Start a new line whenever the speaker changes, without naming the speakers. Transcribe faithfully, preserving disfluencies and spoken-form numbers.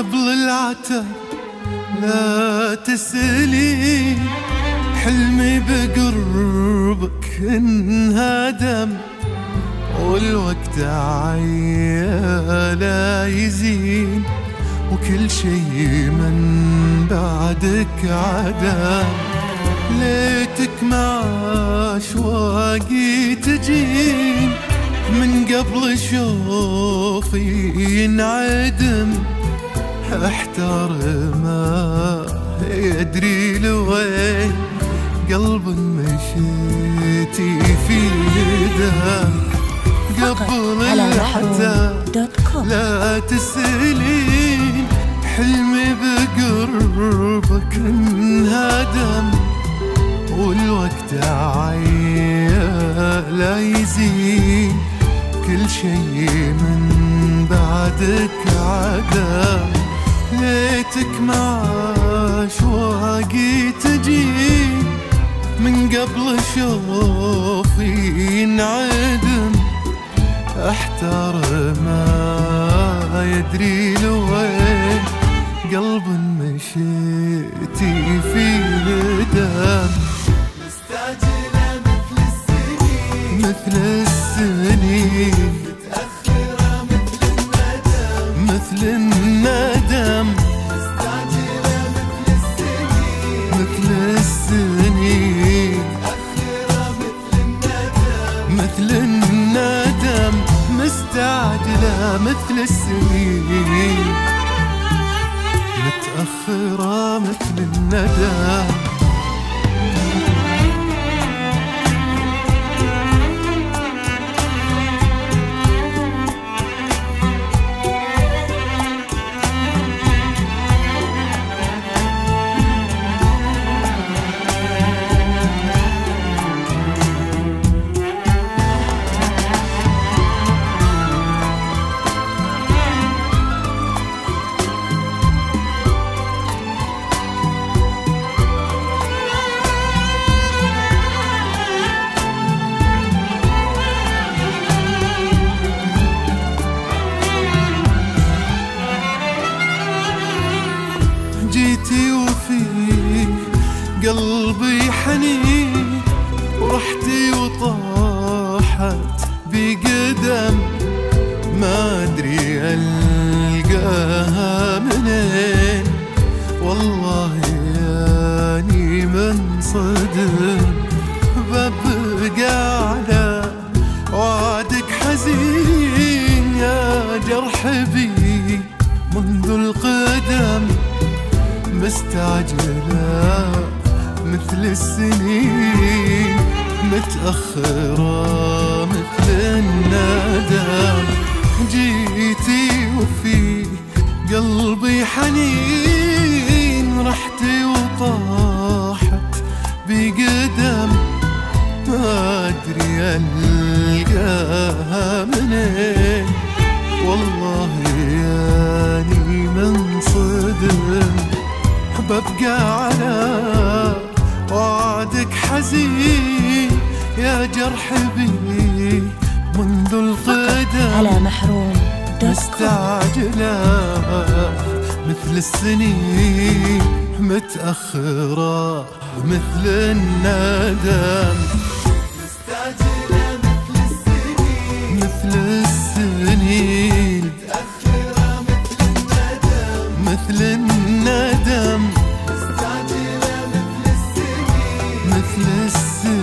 قبل العتب لا تسألي، حلمي بقربك انهدم، والوقت عيالا يزين، وكل شي من بعدك عدم. ليتك مع أشواقي تجين، من قبل شوفي ينعدم. احتار ما يدري لوين، قلب مشيتي في دم. قبل الحتى لا تسألين، حلمي بقربك انهدم، والوقت عيالا يزين، كل شي من بعدك عدم. ليتك مع أشواقي تجين، من قبل شوفي ينعدم. احتار ما يدري لوين، قلب مشيتي في دم.
مستعجلة مثل السنين،
مثل السنين،
متأخرة مثل الندم،
مثل الندم.
مستعجلة مثل السنين،
مثل السنين،
متأخرة مثل الندم،
مثل الندم. مستعجلة مثل السنين، متأخرة مثل الندم. جيتي وفي قلبي حنين، ورحتي وطاحت بقدم، ما أدري ألقاها منين، والله ياني منصدم. ببقى على وعدك حزين، يا جرح بي منذ القدم. مستعجلة مثل السنين، متأخرة مثل الندم. جيتي وفي قلبي حنين، رحتي وطاحت بقدم، ما أدري ألقاها منين، والله ياني منصدم. ببقى على وعدك حزين، يا جرح بي منذ القدم.
على محروم
مستعجلة مثل السنين، متأخرة مثل الندم.
مستعجلة مثل السنين،
مثل السنين،
متأخرة مثل الندم،
مثل الندم.
مستعجلة مثل السنين،
مثل السنين.